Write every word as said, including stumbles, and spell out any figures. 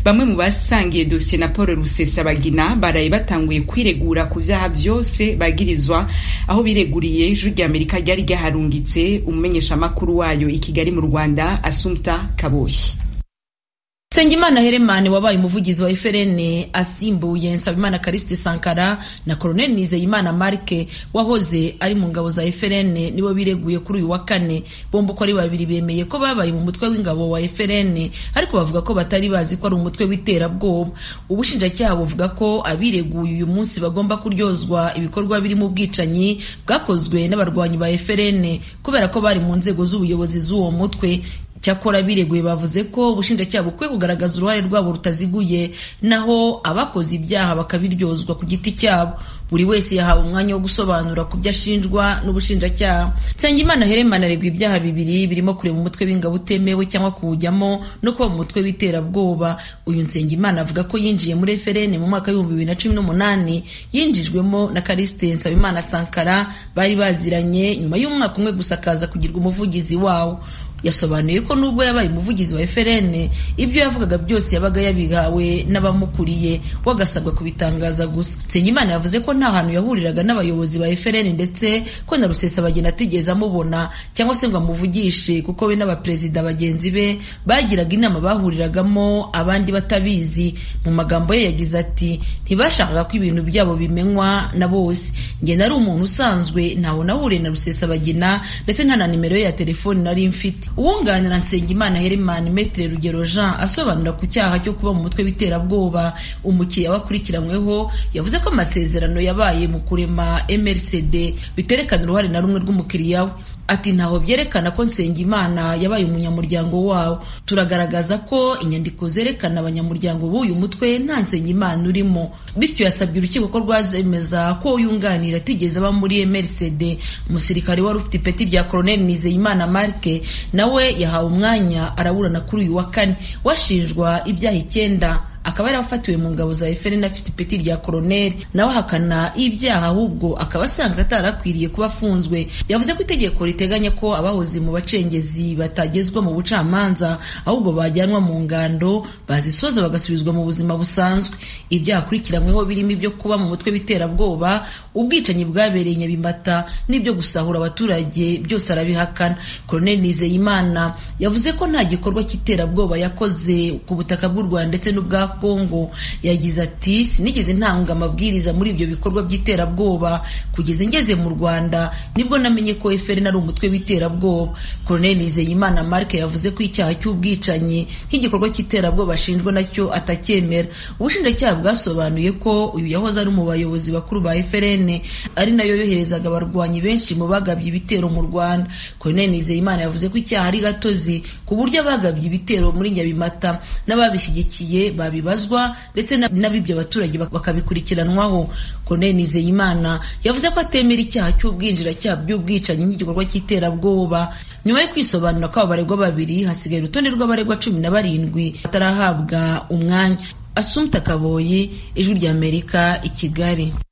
bamwe mu basangiye dosiye na Paul Rusesabagina baraye batanguye kwiregura ku vyaha vyose bagirizwa, aho bireguriye ijwi rya Amerika ryari ryaharungitse umumenyesha makuru wayo i Kigali mu Rwanda Assumpta Kaboyi. Nsengimana Heremane wabaye umuvugizi wa F R N asimbuye Nsabimana Callixte Sankara na Colonel Nizeyimana Marke wahoze ari mu ngabo za F R N nibo bireguye kuri uyu wa kane. Bombo ko ari babiri bemeye ko babaye mu mutwe w'ingabo wa F R N, ariko bavuga ko batari bazi ko ari umutwe w'iterabwoba. Ubushinjacyaha buvuga ko abireguye uyu munsi bagomba kuryozwa ibikorwa biri mu bwicanyi bwakozwe n'abarwanyi ba F R N kubera ko bari mu nzego z'ubuyobozi z'uwo mutwe. Cyakora bireguye bavuze ko ubushinjacyaha bukwiye kugaragaza uruhare rwabo rutaziguye, naho abakoze ibyaha bakabiryozwa ku giti cyabo. Buri wese yahawe umwanya wo gusobanura ku byo ashinjwa n'ubushinjacyaha. Nsengimana Heremane aregwa ibyaha bibiri birimo kureba umutwe w'ingabo utemewe cyangwa kuwujyamo no kuba mu mutwe w'iterabwoba. Uyu Nsengimana avuga ko yinjiye muri F R N mu mwaka w'ibihumbi bibiri na cumi n'umunani, yinjijwemo na Callixte Nsabimana Sankara bari baziranye, nyuma y'umwaka umwe gusa akaza kugirwa umuvugizi wawo. Yasobanuye ko nubwo yabaye umuvugizi wa F R N, ibyo yavugaga byose yabaga yabihawe n'abamukuriye, wagasabwa kubitangaza gusa. Nsengimana yavuze ko nta hantu yahuriraga n'abayobozi ba F R N ndetse ko na Rusesabagina atigeze amubona cyangwa se ngo amuvugishe, kuko we n'abaperezida bagenzi be bagiraga inama bahuriragamo abandi batabizi. Mu magambo ye yagize ati, ntibashakaga ko ibintu byabo bimenywa na bose. Nge nari umuntu usanzwe, ntaho nahuriye na Rusesabagina ndetse nta na nimero ye ya telefoni nari mfite. Uwunganira Nsengimana Heremane Maître Rugero Jean asobanura ku cyaha cyo kuba mu mutwe w'iterabwoba umukiriya wakurikiranyweho, yavuze ko amasezerano yabaye mu kurema M R C D biterekana uruhare na rumwe rw'umukiriya we. Ati ntaho byerekana ko Nsengimana yabaye umunyamuryango wawo. Turagaragaza ko inyandiko zerekana abanyamuryango b'uyu mutwe nta Nsengimana urimo. Bityo yasabye urukiko ko rwazemeza ko yunganira atigeze aba muri M R C D. Umusirikare wari ufite ipeti rya Colonel Nizeyimana Marke nawe yahawe umwanya araburana kuri uyu wa kane, washinjwa ibyaha icyenda. Akaba yarafatiwe mu ngabo za F R N afite ipeti rya Colonel, nawe hakana ibyaha ahubwo akaba asanga atarakwiriye kuba afunzwe. Yavuze ko itegeko riteganya ko abahoze mu bacengezi batagezwa mu bucamanza, ahubwo bajyanwa mu ngando bazisoza bagasubizwa mu buzima busanzwe. Ibyaha akurikiranyweho birimo ibyo kuba mu mutwe w'iterabwoba, ubwicanyi bwabereye Nyabimata n'ibyo gusahura abaturage, byose arabihakana. Colonel Nizeyimana yavuze ko nta gikorwa cy'iterabwoba yakoze ku butaka bw'u Rwanda ndetse n'ubwa Kongo. Yagize ati, sinigeze ntanga amabwiriza muri ibyo bikorwa by'iterabwoba, kugeza ngeze mu Rwanda nibwo namenye ko F R N ari umutwe w'iterabwoba. Colonel Nizeyimana Marke yavuze ko icyaha cy'ubwicanyi nk'igikorwa cy'iterabwoba ashinjwa nacyo atacyemera. Ubushinjacyaha bwasobanuye ko uyu yahoze ari mu bayobozi bakuru ba F R N, ari nayo yoherezaga abarwanyi benshi mu bagabye ibitero mu Rwanda. Colonel Nizeyimana yavuze ko icyaha ari gatozi ku buryo abagabye ibitero muri Nyabimata n'ababishyigikiye babi bibazwa ndetse n'abibyo abaturage bakabikurikiranwaho. Colonel Nizeyimana yavuze ko atemera icyaha cy'ubwinjiracyaha by'ubwicanyi nk'igikorwa cy'iterabwoba. Nyuma yo kwisobanura ko abaregwa babiri, hasigaye urutonde rw'abaregwa cumi na barindwi batarahabwa umwanya. Assumpta Kaboyi, Ijwi ry'Amerika, i Kigali.